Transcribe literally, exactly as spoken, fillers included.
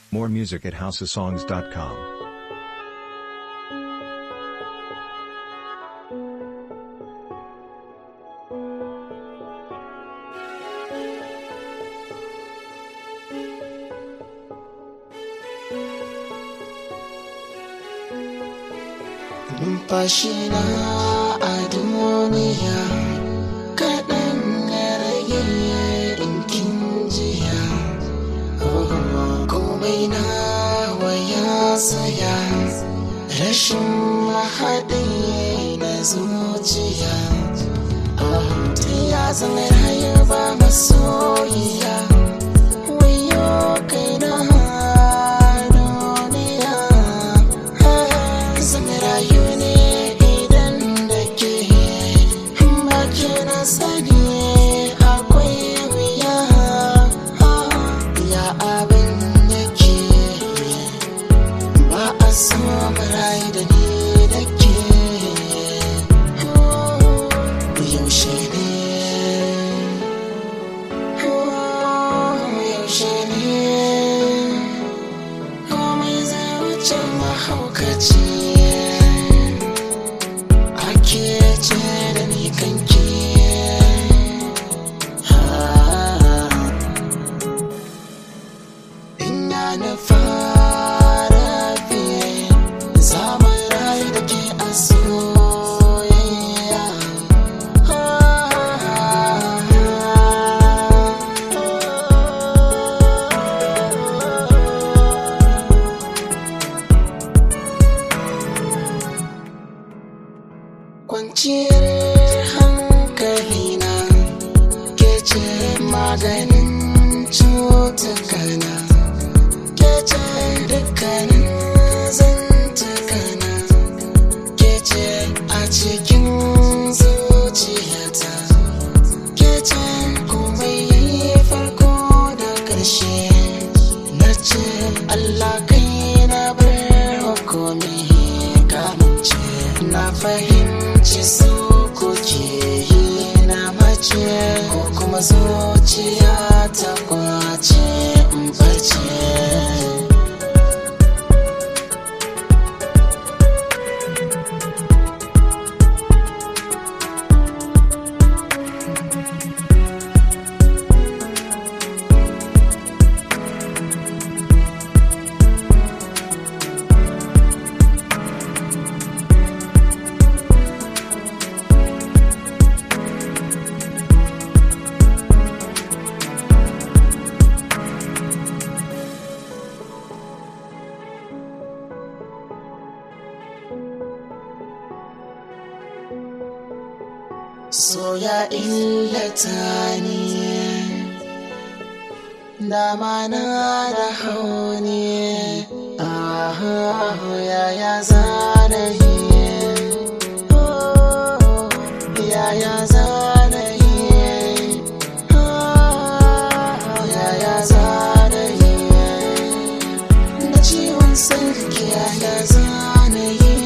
More music at house of songs dot com. Numfashina a duniya kaɗan ya rage in kin jiya. Komai na waya saya rashin mahaɗi na zuciya. Ta ya zama rayu ba masoyiya, wayo kaina duniya. Zama rayu ne idan da ke baki na sani akwai wuya. Ya abin da ke ba a so marayu da ni da ke. Yaushe ne yaushe ne komai zai wuce mahaukaci. Ake ce da ni kanki ina nufa rafiye zaman rayu da ke a soyayya. Kwanciyar hankalina ke ce maganin cutukana, ke ce dukkanin zantukana, ke ce a cikin zuciyata, ke ce komai farko da ƙarshe. Na ce Allah kai na bar hukumi kamance, na fahimci su kuke yi na mace ko kuma zuciya ta kwace in bace. So ya illata ni, dama na da hauni. Ah, yaya zanayi, oh, yaya zanayi, oh, yaya zanayi. Da ciwon sarki yaya zanayi.